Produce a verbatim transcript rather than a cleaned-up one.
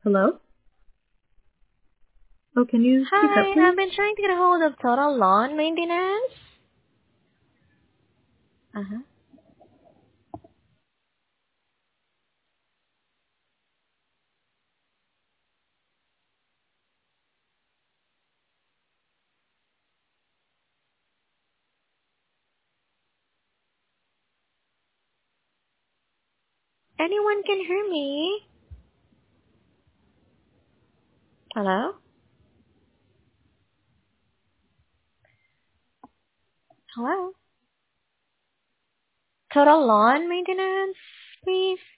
Hello? Oh, can you speak up, Hi, please? I've been trying to get a hold of Total Lawn Maintenance. Uh-huh. Anyone can hear me? Hello? Hello? Total Lawn Maintenance, please?